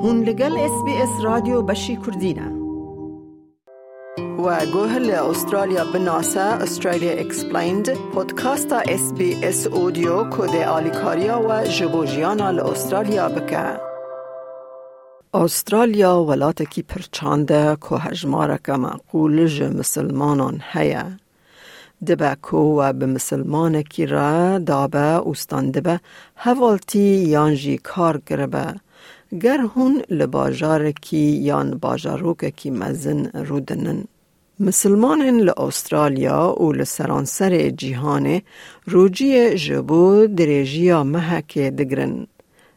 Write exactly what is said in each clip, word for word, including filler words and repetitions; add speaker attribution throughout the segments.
Speaker 1: هون لگل اس بی اس رادیو بشی کردینه و گوه لأسترالیا بناسه استرالیا اکسپلیند پودکاستا اس بی اس اودیو کده آلیکاریا و جبوجیانا لأسترالیا بکه. استرالیا ولاتی پرچانده که هجمارک معقول ج مسلمانان هیا. دبا کو و به مسلمان کی را دابه استانده به حوالتی یانجی کار گربه. گر هون لباجار کی یان باجاروک کی مزن رودنن. مسلمانن لأسترالیا و لسرانسر جیهان روجی جبو درجیا محک دگرن.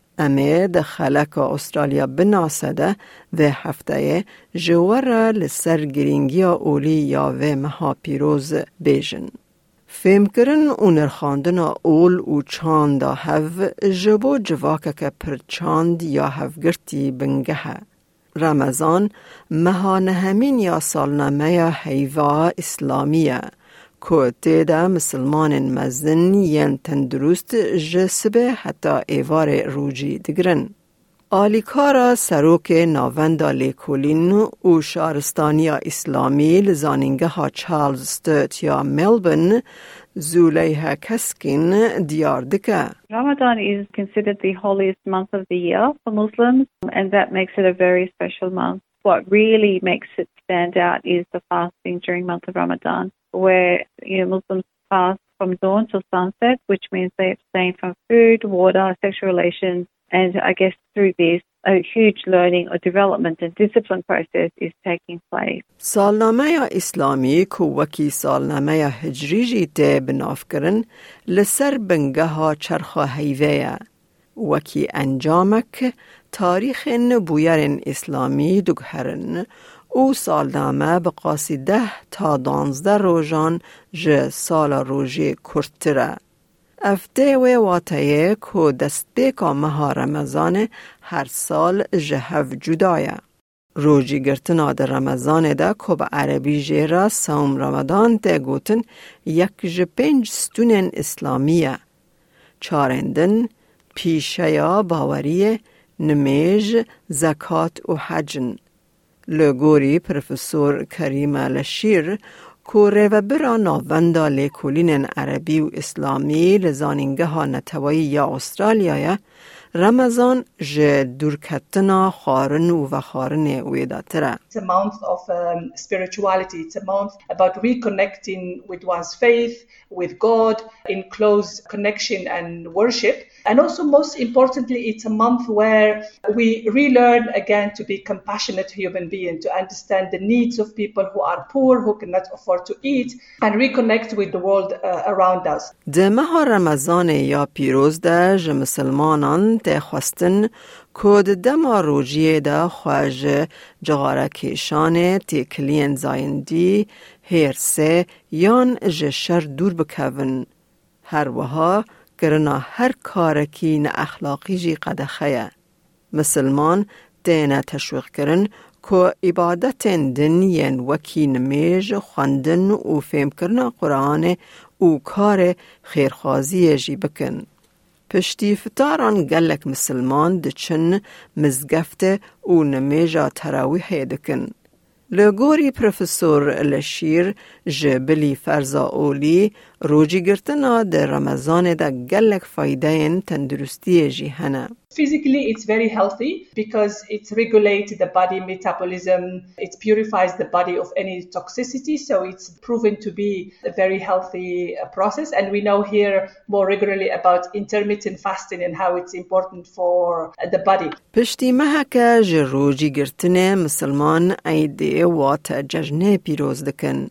Speaker 1: امه ده خلق استرالیا بناسده و هفته جواره لسر گرینگیا اولی یا و مها پیروز بیجن. فهم کرن و نرخاندن اول و چاند هف جبو جواکه که پر چاند یا هفگرتی بنگه. رمضان مهانه همین یا سالنامه حیوه اسلامیه که تیده مسلمان مزن ین تندرست جسبه حتی ایوار روجی دگرن. آلیکارا سروک ناوندا لیکولین و شارستانیا اسلامی لزانینگه ها چارلز سترت یا ملبن زولیها کسکین دیار دکه.
Speaker 2: Ramadan is considered the holiest month of the year for Muslims, and that makes it a very special month. What really makes it stand out is the fasting during month of Ramadan, where you know Muslims fast from dawn till sunset, which means they abstain from food, water, sexual relations, and I guess through this, a huge learning or development and discipline process is taking place.
Speaker 1: سالنامه اسلامی که وکی سالنامه هجری جیته بناف کرن لسر بنگه ها چرخ حیوه وکی انجامک تاریخ نبویر اسلامی دگهرن او سالنامه بقاسی ده تا دانزده روزان ج سال روزی کرتره. افته و واتایه که دست بیکا مها رمضان هر سال جهو جدایه. روجی گرتنا در رمضان ده که به عربی جیره سوم رمضان ده گوتن یک جپنج ستونن اسلامیه. چارندن، پیشه یا باوریه، نمیج، زکات و حجن. لگوری پروفسور کریم لشیر کوره و برا ناوندا لیکولین عربی و اسلامی لزانینگه ها نتوایی یا استرالیای رمضان ج دورکتنا خارن و خارن ویداتره.
Speaker 3: It's a month of um, spirituality. It's a month about reconnecting with one's faith, with God, in close connection and worship. And also, most importantly, it's a month where we relearn again to be compassionate human beings, to understand the needs of people who are poor, who cannot afford to eat, and reconnect with the world uh, around us.
Speaker 1: ده ماه رمضان یا پیروز ده ج مسلمانان ده خواستن کود دما روجیه ده خواج جغارکیشان تیکلین زایندی هرسه یان ج شر دور بکون. هر وها کرنا هر کارکی نه اخلاقی جی قدخه. مسلمان دینه تشویق کرن که عبادت دنین وکی نمیج خواندن و فهم کرنا قرآن و کار خیرخوازی جی بکن. پشتی فتاران گلک مسلمان دچن مزگفت و نمیجا تراویح دکن. لگوری پروفسور لشیر جبلی فرزا اولی روجی گرتنا در رمضان دا گلک فایده تندرستی جیهنه.
Speaker 3: Physically, it's very healthy because it regulates the body metabolism. It purifies the body of any toxicity. So it's proven to be a very healthy process. And we know here more regularly about intermittent fasting and how it's important for the body.
Speaker 1: پشتی محکه جروجی گرتنه مسلمان عیده وات ججنه پیروز دکن.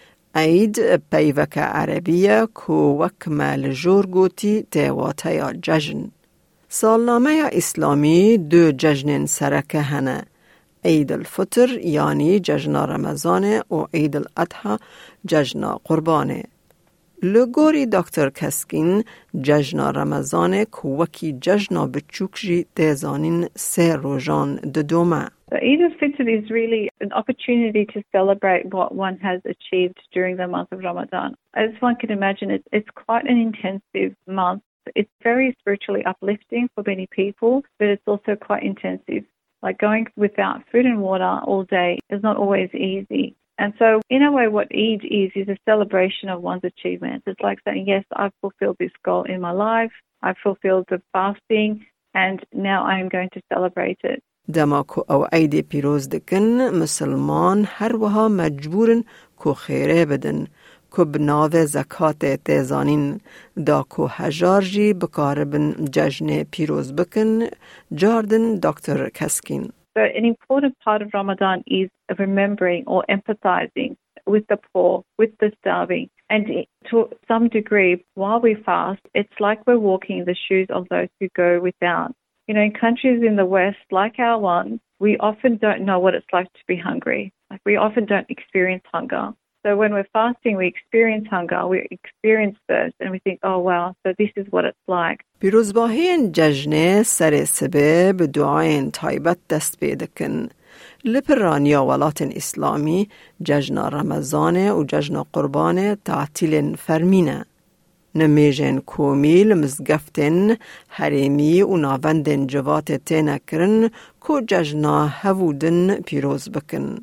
Speaker 1: عید پیوک عربیه که وکمل جور گوتی تیواته یا ججن. سالنامه اسلامی دو جشن سرکه هنه. عید الفطر یعنی جشن رمضان و عید الاضحی جشن قربانه. لگوری دکتر کسکین جشن رمضان کوکی جشن بچوکجی تزانین سه روزان ددومه.
Speaker 2: So Eid al-Fitr is really an opportunity to celebrate what one has achieved during the month of Ramadan. As one can imagine, it's, it's quite an intensive month. It's very spiritually uplifting for many people, but it's also quite intensive. Like going without food and water all day is not always easy. And so in a way what Eid is, is a celebration of one's achievements. It's like saying, yes, I've fulfilled this goal in my life. I've fulfilled the fasting and now I am going to celebrate it.
Speaker 1: دما کو او عید پیروز دکن مسلمان هر وها مجبورن کو خیره بدن کو بناو زکات تیزانین دا کو هجار جی بکاربن جشن پیروز بکن جاردن دکتر کسکین.
Speaker 2: So an important part of Ramadan is remembering or empathizing with the poor, with the starving. And to some degree, while we fast, it's like we're walking in the shoes of those who go without. You know, in countries in the West, like our one, we often don't know what it's like to be hungry. Like we often don't experience hunger. So when we're fasting, we experience hunger, we experience thirst, and we think, oh, wow, so this is what it's like.
Speaker 1: پیروزباهی جشن سر سبب دعاین تایبت دست بیدکن. لپرانیا ولات اسلامی جشن رمضان و جشن قربان تعطیل فرمینه. نمیجن کومیل مزگفتن حریمی و ناوندن جوات تینکرن کو جشن هودن پیروز بکن.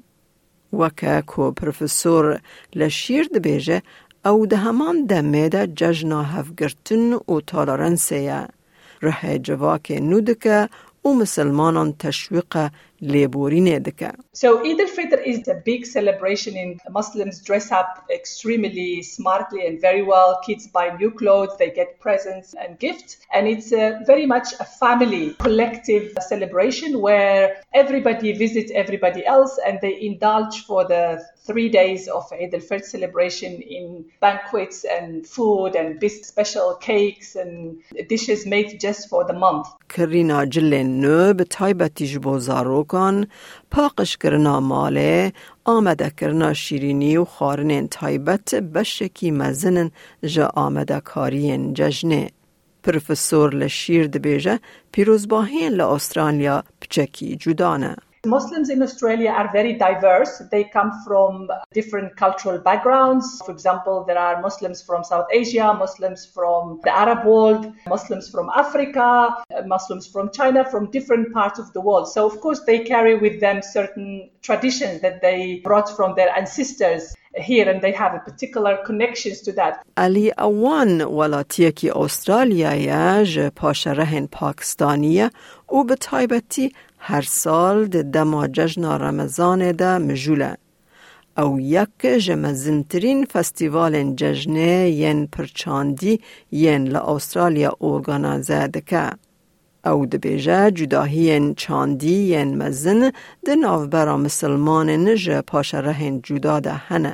Speaker 1: وکه کو پروفسور لشیر دبیجه او ده همان دمه ده جشن هفگرتن و تالارنسیه. ره جواک نودکه و مسلمانان تشویق لیبورینه دکه.
Speaker 3: So Eid al-Fitr is a big celebration in Muslims dress up extremely smartly and very well. Kids buy new clothes, they get presents and gifts. And it's a, very much a family collective celebration where everybody visits everybody else and they indulge for the three days of Eid al-Fitr celebration in banquets and food and big special cakes and dishes made just for the month.
Speaker 1: کرینا جلن نو به تایبتی جبوزارو کن پاقش کرنا ماله آمده کرنا شیرینی و خارنین تایبت بشکی مزنن جا آمده کارین ججنه. پروفسور لشیر دبیجه پیروزباهین لأسترالیا بچکی جدانه.
Speaker 3: Muslims in Australia are very diverse. They come from different cultural backgrounds. For example, there are Muslims from South Asia, Muslims from the Arab world, Muslims from Africa, Muslims from China, from different parts of the world. So, of course, they carry with them certain traditions that they brought from their ancestors here, and they have a particular connections to that.
Speaker 1: Ali Awan ولاتیه که استرالیا ج پاشرهن پاکستانیه و به تایبتی هر سال ده دما جشن رمضان ده مجوله. او یک جمزنترین فستیوال جشنه ین پرچاندی ین لأسترالیا ارگانازه دکه. او ده بیجه جداهی چاندی ین مزن ده نافبرا مسلمان نج پاشرهن جدا ده هنه.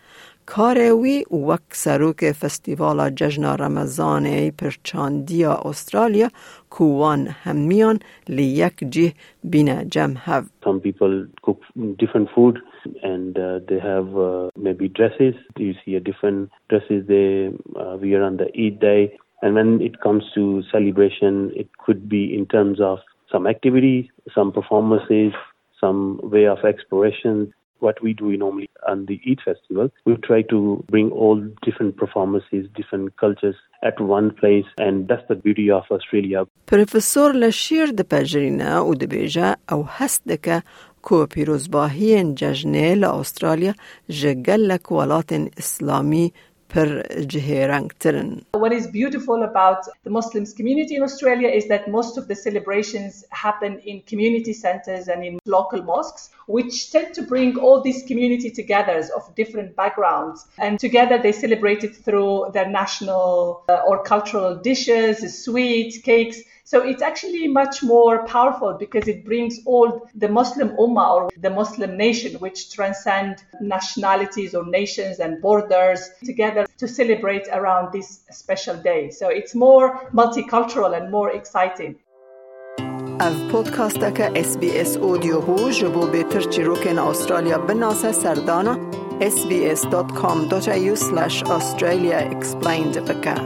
Speaker 1: کاروی وک سروک فستیوال جشن رمضان پرچاندی استرالیا کوان همیان لیک جه بین جمع هف.
Speaker 4: Some people cook different food and uh, they have uh, maybe dresses. You see a different dresses they uh, wear on the Eid day. And when it comes to celebration, it could be in terms of some activity, some performances, some way of exploration. What we do normally on the Eid festival, we try to bring all different performances, different cultures at one place, and that's the beauty of Australia.
Speaker 1: Professor Lashir de Pajrina u de beja au hasdeka ko pirozbahi jajne la Australia jagallak walatin islami per jiherangteren.
Speaker 3: What is beautiful about the Muslims community in Australia is that most of the celebrations happen in community centers and in local mosques, which tend to bring all these community together of different backgrounds. And together they celebrate it through their national uh, or cultural dishes, sweets, cakes. So it's actually much more powerful because it brings all the Muslim Ummah or the Muslim nation, which transcend nationalities or nations and borders together to celebrate around this special day. So it's more multicultural and more exciting.
Speaker 1: Av podcasta ka S B S audio ho jabo beter chiroken Australia binasa sardana sbs.com.au slash Australia explained baka.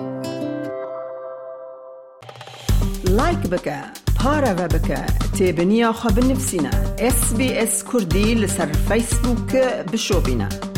Speaker 1: لايك بك بارا بك تابنيا خب نفسنا إس بي إس كردي لسر فيسبوك بشوبنا.